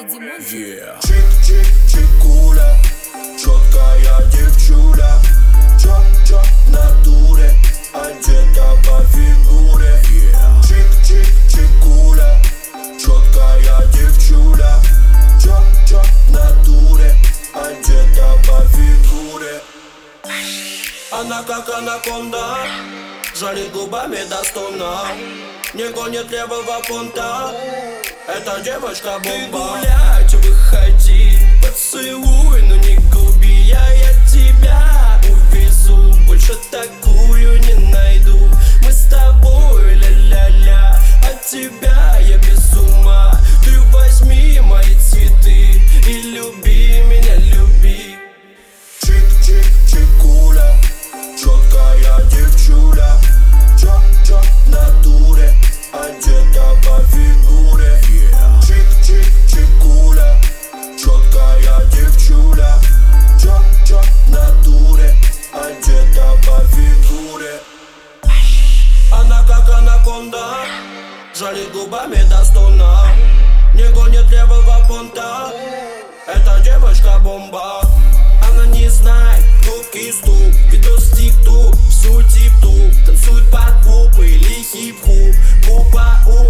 Yeah. Чик-чик-чикуля, четкая девчуля, чё-чё в натуре, одета по фигуре. Yeah. Чик-чик-чикуля, четкая девчуля, чё-чё в натуре, одета по фигуре. Она как анаконда, жалит губами до стона, не гонит левого понта. Эта девочка бомба. Ты гулять выходи, поцелуй, но не губи. Я тебя увезу, больше такую не найду. Мы с тобой ля-ля-ля, от тебя я без ума. Ты возьми мои цветы и люби меня, люби. Чик-чик-чикуля, четкая девчуля, чё-чё в натуре, одета по фигуре. Чик-чик-чикуля, четкая девчуля, чё-чё в натуре, одета по фигуре. Она как анаконда, жалит губами до стона, не гонит левого понта. Эта девочка бомба. Она не знает громкий стук, видос в тикток, всю тип-тук. Танцует под поп или хип-хоп, попа